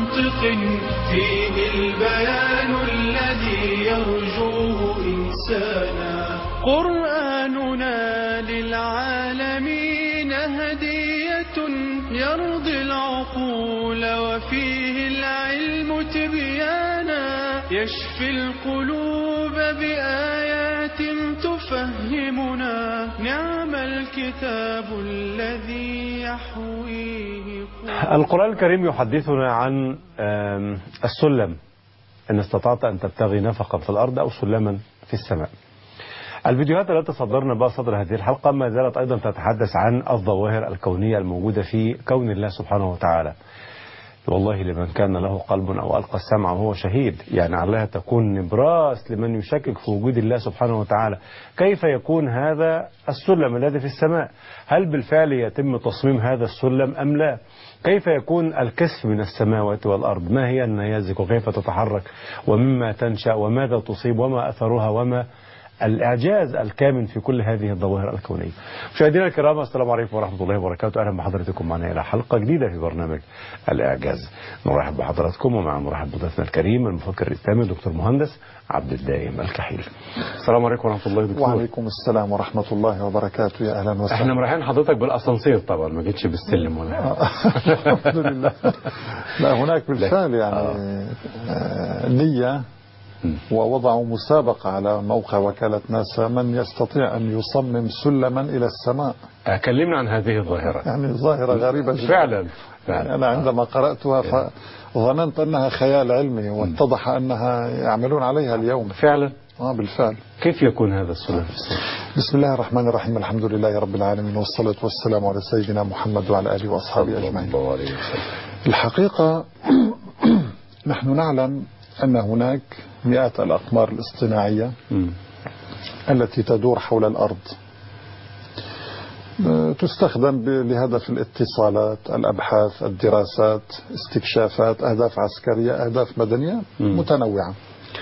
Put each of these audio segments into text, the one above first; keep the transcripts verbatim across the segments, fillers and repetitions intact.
منطق فيه البيان الذي يرجوه إنسانا. قرآننا للعالمين هدية يرضي العقول وفيه العلم تبيانا. يشفي القلوب بآيات تفهمنا نعم الكتاب الذي يحويه. القرآن الكريم يحدثنا عن السلم، إن استطعت أن تبتغي نفقا في الأرض أو سلما في السماء. الفيديوهات التي صدرنا بها صدر هذه الحلقة ما زالت أيضا تتحدث عن الظواهر الكونية الموجودة في كون الله سبحانه وتعالى. والله لمن كان له قلب أو ألقى السمع وهو شهيد، يعني عليها تكون نبراس لمن يشكك في وجود الله سبحانه وتعالى. كيف يكون هذا السلم الذي في السماء؟ هل بالفعل يتم تصميم هذا السلم أم لا؟ كيف يكون الكسف من السماوات والأرض؟ ما هي النيازك وكيف تتحرك ومما تنشأ وماذا تصيب وما أثرها وما الإعجاز الكامن في كل هذه الظواهر الكونية. مشاهدينا الكرام، السلام عليكم ورحمة الله وبركاته. أهلا بحضراتكم معنا إلى حلقة جديدة في برنامج الإعجاز. نرحب بحضراتكم ومع مرحب بضيفنا الكريم المفكر الإسلامي الدكتور مهندس عبد الدائم الكحيل. السلام عليكم ورحمة الله دكتور. وعليكم السلام ورحمة الله وبركاته. يا أهلا وسهلا. احنا مرحبين حضرتك بالأسانسير طبعا، ما جيتش بالسلم ولا الحمد لله. لا هناك بالفعل يعني آه. نية، ووضعوا مسابقة على موقع وكالة ناسا من يستطيع أن يصمم سلما إلى السماء. كلمنا عن هذه الظاهرة. يعني ظاهرة غريبة جدا فعلا, فعلا. يعني أنا عندما قرأتها فظننت أنها خيال علمي، واتضح أنها يعملون عليها اليوم فعلا. آه بالفعل. كيف يكون هذا السلم في السماء؟ بسم الله الرحمن الرحيم، الحمد لله رب العالمين، والصلاة والسلام على سيدنا محمد وعلى آله وأصحابه أجمعين. الحقيقة نحن نعلم أن هناك مئات الأقمار الاصطناعية م. التي تدور حول الأرض، تستخدم لهدف الاتصالات، الأبحاث، الدراسات، استكشافات، أهداف عسكرية، أهداف مدنية م. متنوعة.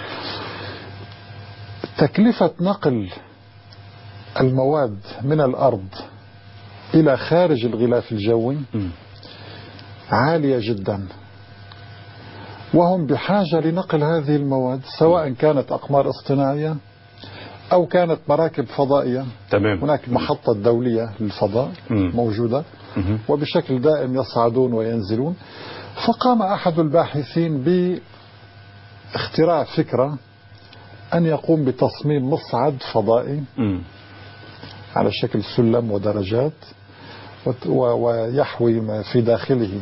تكلفة نقل المواد من الأرض إلى خارج الغلاف الجوي م. عالية جدا، وهم بحاجة لنقل هذه المواد سواء كانت أقمار اصطناعية أو كانت مراكب فضائية. تمام. هناك محطة دولية للفضاء م. موجودة م. وبشكل دائم يصعدون وينزلون. فقام أحد الباحثين باختراع فكرة أن يقوم بتصميم مصعد فضائي م. على شكل سلم ودرجات، ويحوي في داخله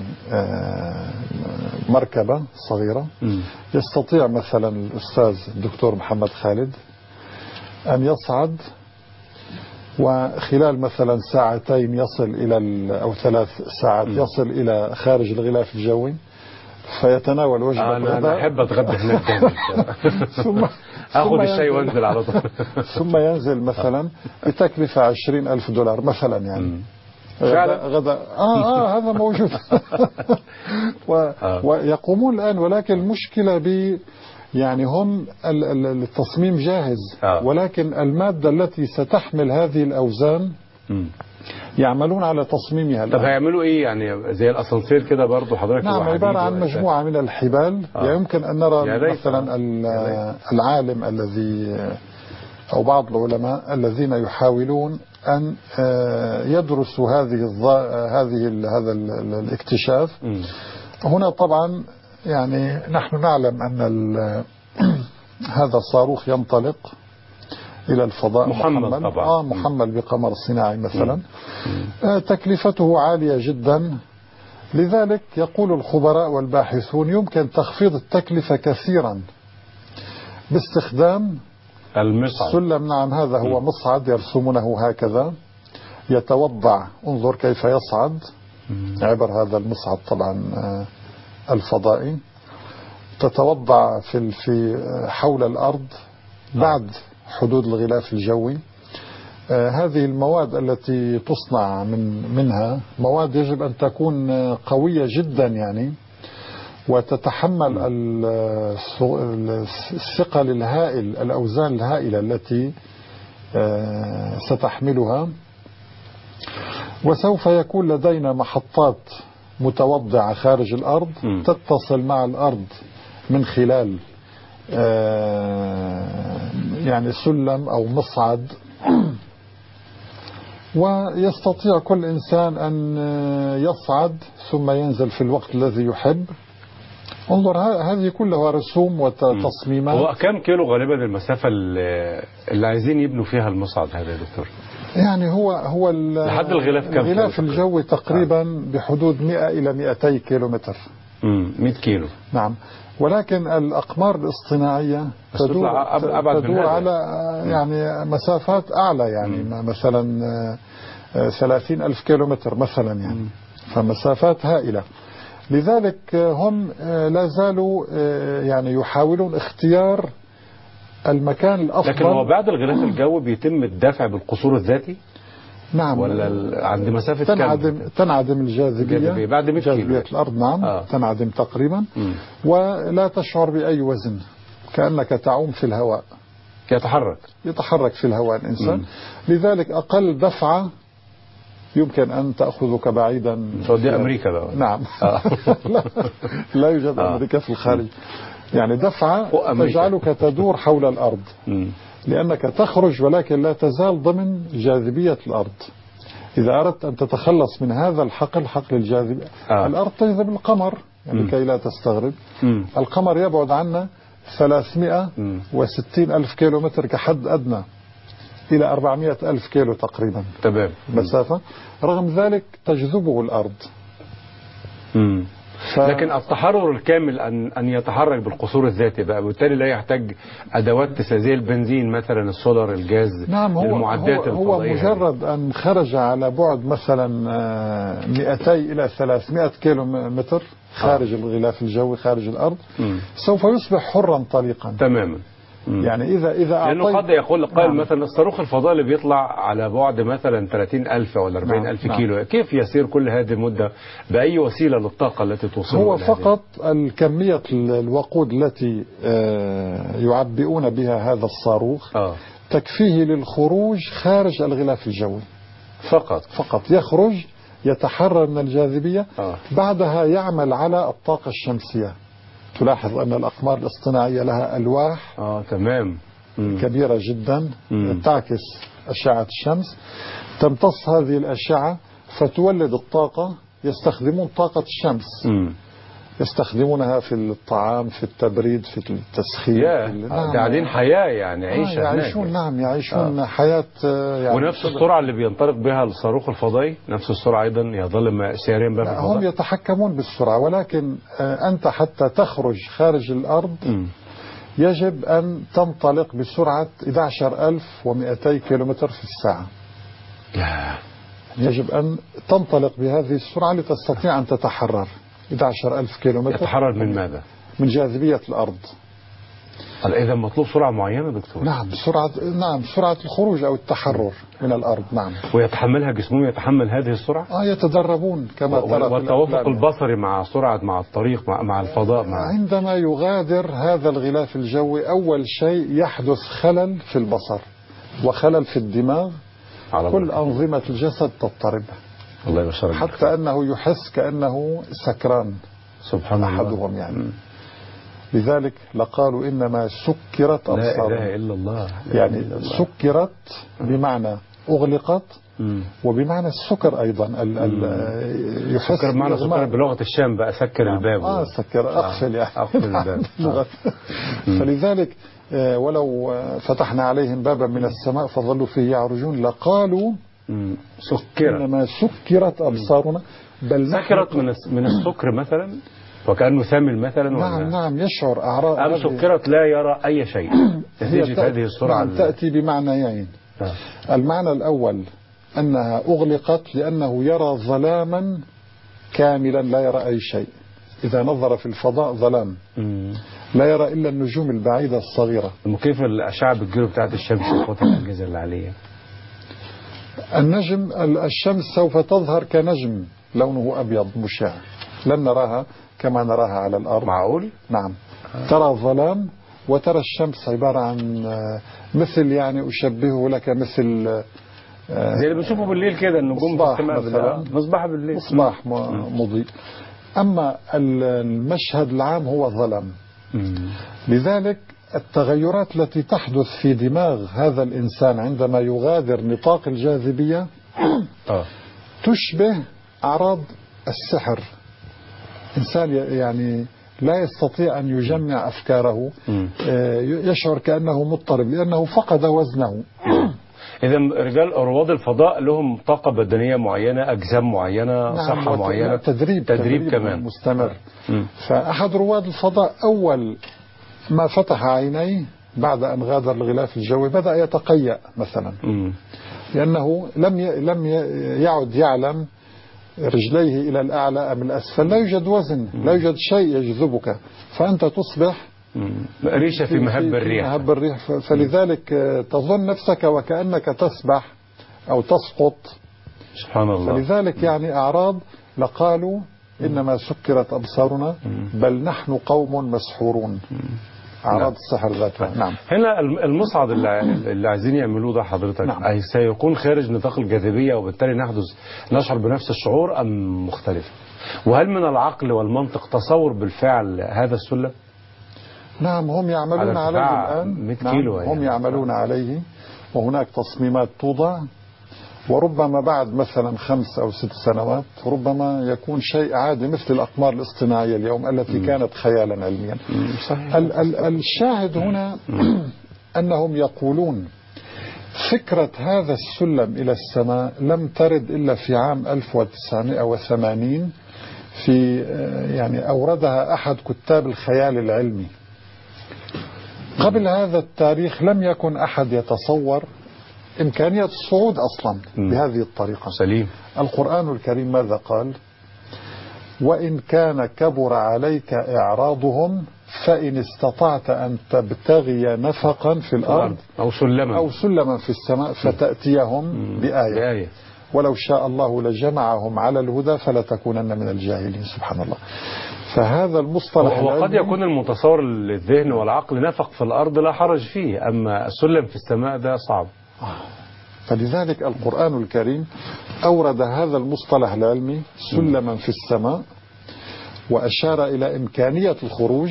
مركبة صغيرة م. يستطيع مثلا الأستاذ الدكتور محمد خالد أن يصعد، وخلال مثلا ساعتين يصل إلى أو ثلاث ساعات م. يصل إلى خارج الغلاف الجوي، فيتناول وجبة أنا, أنا أحب أتغدى هناك ثم أخذ الشيء وانزل على طول ثم ينزل مثلا بتكلفة عشرين ألف دولار مثلا يعني م. غدا, غدا آه آه هذا موجود و ويقومون الآن، ولكن المشكلة ب يعني هم التصميم جاهز ولكن المادة التي ستحمل هذه الأوزان يعملون على تصميمها الآن. طب هيعملوا إيه يعني زي الأسانسير كده برضو حضرتك؟ نعم، عبارة عن مجموعة من الحبال. آه. يمكن أن نرى مثلا العالم الذي أو بعض العلماء الذين يحاولون أن يدرسوا هذه هذه هذا الاكتشاف. م. هنا طبعا يعني نحن نعلم أن هذا الصاروخ ينطلق إلى الفضاء محمل محمل, طبعا. آه محمل بقمر صناعي مثلا. آه تكلفته عالية جدا، لذلك يقول الخبراء والباحثون يمكن تخفيض التكلفة كثيرا باستخدام المصعد. السلم. نعم، هذا هو مصعد يرسمونه هكذا، يتوضع، انظر كيف يصعد عبر هذا المصعد طبعا الفضائي، تتوضع في في حول الأرض بعد حدود الغلاف الجوي. هذه المواد التي تصنع من منها مواد يجب أن تكون قوية جدا يعني، وتتحمل الثقل الهائل، الأوزان الهائلة التي ستحملها. وسوف يكون لدينا محطات متوضعة خارج الأرض م. تتصل مع الأرض من خلال يعني سلم أو مصعد، ويستطيع كل إنسان أن يصعد ثم ينزل في الوقت الذي يحب. انظر هذه كلها رسوم وتصميمات. هو كم كيلو غالبا المسافة اللي عايزين يبنوا فيها المصعد هذا يا دكتور؟ يعني هو هو لحد الغلاف كم؟ الغلاف الجوي تقريبا آه. بحدود مئة إلى مئتي كيلو متر. امم مئة كيلو. نعم، ولكن الأقمار الاصطناعية تدور, أبعد تدور على يعني مسافات أعلى، يعني مم. مثلا ثلاثين ألف كيلو متر مثلا، يعني مم. فمسافات هائلة. لذلك هم لا زالوا يعني يحاولون اختيار المكان الأفضل. لكن هو بعد الغلاف الجوي بيتم الدفع بالقصور الذاتي؟ نعم. ولا عند مسافة تنعدم كم؟ تنعدم الجاذبية بعد مئة كيلو جاذبية الأرض. نعم آه. تنعدم تقريبا. م. ولا تشعر بأي وزن، كأنك تعوم في الهواء. يتحرك يتحرك في الهواء الإنسان. م. لذلك أقل دفعة يمكن أن تأخذك بعيدا. سعودية أمريكا بقى. نعم آه. لا, لا يوجد آه. أمريكا في الخارج. يعني دفعة تجعلك تدور حول الأرض. م. لأنك تخرج ولكن لا تزال ضمن جاذبية الأرض. إذا أردت أن تتخلص من هذا الحقل، حقل الجاذبية آه. الأرض تجذب القمر، يعني لكي لا تستغرب. م. القمر يبعد عنا ثلاثمئة وستين ألف كيلو متر كحد أدنى إلى أربعمئة ألف كيلو تقريبا. تمام. مسافة. رغم ذلك تجذبه الأرض. م. ف... لكن التحرر الكامل أن أن يتحرك بالقصور الذاتي بقى، وبالتالي لا يحتاج أدوات زي البنزين مثلا، السولار، الجاز. نعم. هو المعدات هو, هو مجرد أن خرج على بعد مثلا مئتي إلى ثلاثمئة كيلو متر خارج آه. الغلاف الجوي خارج الأرض م. سوف يصبح حرا طليقا تماما. يعني إذا إذا لأنه قد يقول قائل نعم. مثلا الصاروخ الفضائي اللي بيطلع على بعد مثلا ثلاثين ألف أو أربعين نعم. ألف نعم. كيلو، كيف يسير كل هذه المدة بأي وسيلة للطاقة التي توصله؟ هو فقط الكمية الوقود التي يعبئون بها هذا الصاروخ آه. تكفيه للخروج خارج الغلاف الجوي فقط. فقط يخرج يتحرر من الجاذبية آه. بعدها يعمل على الطاقة الشمسية. تلاحظ أن الأقمار الاصطناعية لها ألواح آه، تمام. م. كبيرة جدا م. تعكس أشعة الشمس، تمتص هذه الأشعة فتولد الطاقة. يستخدمون طاقة الشمس م. يستخدمونها في الطعام، في التبريد، في التسخين. نعم. قاعدين حياة يعني عيشة آه يعيشون. نعم يعيشون آه. حياة يعني. ونفس السرعة اللي بينطلق بها الصاروخ الفضائي نفس السرعة أيضا يظل سيارين بها في الفضاء. هم يتحكمون بالسرعة، ولكن آه أنت حتى تخرج خارج الأرض م. يجب أن تنطلق بسرعة أحد عشر ألف ومئتي كيلومتر في الساعة. لا. يجب أن تنطلق بهذه السرعة لتستطيع أن تتحرر. أحد عشر ألف كيلومتر. يتحرر من ماذا؟ من جاذبية الأرض. إذا مطلوب سرعة معينة دكتور؟ نعم سرعة نعم سرعة الخروج أو التحرر من الأرض. نعم. ويتحملها جسمهم، يتحمل هذه السرعة؟ آه يتدربون كما ترى. والتوافق البصري مع سرعة مع الطريق مع, مع الفضاء مع... عندما يغادر هذا الغلاف الجوي أول شيء يحدث خلل في البصر وخلل في الدماغ. كل أنظمة الجسد تضطرب. الله يبشرك. حتى أنه يحس كأنه سكران. سبحان الله. أحدهم يعني. م. لذلك لقالوا إنما سكرت أبصارهم. لا إله إلا الله. يعني إلا الله. سكرت بمعنى أغلقت م. وبمعنى السكر أيضا. ال ال يحس سكر بمعنى سكر بلغة الشام بقى سكر نعم. الباب. آه سكر أقفل يعني. أقفل الباب. فلذلك ولو فتحنا عليهم بابا من السماء فظلوا فيه يعرجون لقالوا سكرت. إنما سكرت أبصارنا. بل سكرت من من السكر مثلا وكأنه ثامل مثلا. نعم نعم يشعر أعراض. أم سكرت لا يرى أي شيء نتيجة هذه السرعة. نعم تأتي بمعنيين. آه. المعنى الأول أنها أغلقت لأنه يرى ظلاما كاملا لا يرى أي شيء. إذا نظر في الفضاء ظلام م. لا يرى إلا النجوم البعيدة الصغيرة. كيف الأشعة بالجلو بتاعت الشمس وقوة الأجهزة اللي عليها؟ النجم الشمس سوف تظهر كنجم لونه أبيض مشع، لن نراها كما نراها على الأرض. معقول؟ نعم. ترى الظلام وترى الشمس عبارة عن مثل يعني أشبهه لك مثل زي اللي بنشوفه بالليل كده النجوم في السماء مثلا، مصباح بالليل، مصباح مضيء. أما المشهد العام هو ظلام. لذلك التغيرات التي تحدث في دماغ هذا الإنسان عندما يغادر نطاق الجاذبية تشبه أعراض السحر. إنسان يعني لا يستطيع أن يجمع أفكاره، يشعر كأنه مضطرب لأنه فقد وزنه. إذا رجال رواد الفضاء لهم طاقة بدنية معينة، أجسام معينة، نعم، صحة معينة، تدريب, تدريب, تدريب كمان مستمر. فأحد رواد الفضاء أول ما فتح عينيه بعد أن غادر الغلاف الجوي بدأ يتقيأ مثلا، م. لأنه لم لم يعد يعلم رجليه إلى الأعلى أم الأسفل، لا يوجد وزن، لا يوجد شيء يجذبك، فأنت تصبح ريشة في مهب في الريح. مهب الريح. فلذلك تظن نفسك وكأنك تسبح أو تسقط. سبحان الله. فلذلك يعني أعراض لقالوا إنما سكرت أبصارنا بل نحن قوم مسحورون. أعراض السحر ذاتها. نعم. هنا المصعد اللي, اللي عايزين يعملوه ده حضرتك، نعم. سيكون خارج نطاق الجاذبية وبالتالي نحدث نشعر بنفس الشعور أم مختلف؟ وهل من العقل والمنطق تصور بالفعل هذا السلم؟ نعم، هم يعملون عليه الآن. مئة كيلو نعم، هم يعملون عليه، وهناك تصميمات توضع، وربما بعد مثلا خمس أو ست سنوات ربما يكون شيء عادي مثل الأقمار الاصطناعية اليوم التي م. كانت خيالا علميا. صحيح. ال ال الشاهد هنا أنهم يقولون فكرة هذا السلم إلى السماء لم ترد إلا في عام ألف وتسعمائة وثمانين، في يعني أوردها أحد كتاب الخيال العلمي. قبل هذا التاريخ لم يكن أحد يتصور إمكانية الصعود أصلا بهذه الطريقة. سليم. القرآن الكريم ماذا قال؟ وإن كان كبر عليك إعراضهم فإن استطعت أن تبتغي نفقا في الأرض أو سلما أو سلما في السماء فتأتيهم بآية. بآية ولو شاء الله لجمعهم على الهدى فلا تكونن من الجاهلين. سبحان الله. فهذا المصطلح وقد يكون المتصور للذهن والعقل نفق في الأرض لا حرج فيه، أما السلم في السماء ده صعب. فلذلك القرآن الكريم أورد هذا المصطلح العلمي سلما في السماء، وأشار إلى إمكانية الخروج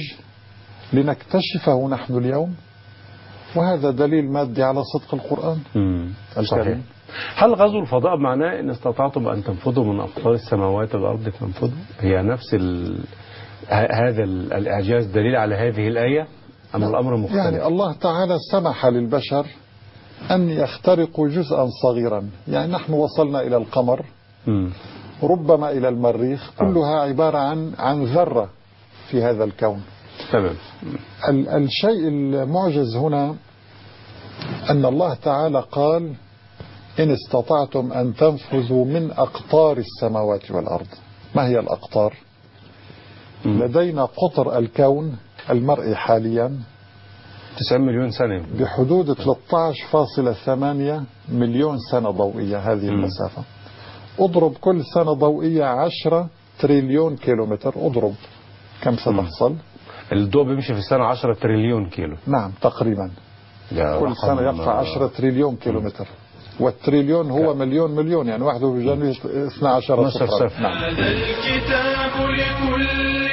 لنكتشفه نحن اليوم، وهذا دليل مادي على صدق القرآن الكريم. هل غزو الفضاء معناه إن استطعتم أن تنفذوا من أقطار السماوات والأرض تنفذوا؟ هي نفس ال... هذا الإعجاز دليل على هذه الآية أم الأمر مختلف؟ يعني الله تعالى سمح للبشر أن يخترقوا جزءا صغيرا، يعني نحن وصلنا إلى القمر، م. ربما إلى المريخ، كلها عبارة عن عن ذرة في هذا الكون. تمام. ال الشيء المعجز هنا أن الله تعالى قال إن استطعتم أن تنفذوا من أقطار السماوات والأرض. ما هي الأقطار؟ م. لدينا قطر الكون المرئي حاليا تسعين مليون سنة، بحدود ثلاثة عشر فاصلة ثمانية مليون سنة ضوئية. هذه المسافة اضرب كل سنة ضوئية عشرة تريليون كيلومتر، اضرب كم ستحصل؟ الضوء بيمشي في السنة عشرة تريليون كيلو. نعم تقريبا، كل سنة يقطع عشرة تريليون كيلومتر، والتريليون هو مليون مليون، يعني واحد بجانب اثني عشر صفر. هذا الكتاب لكل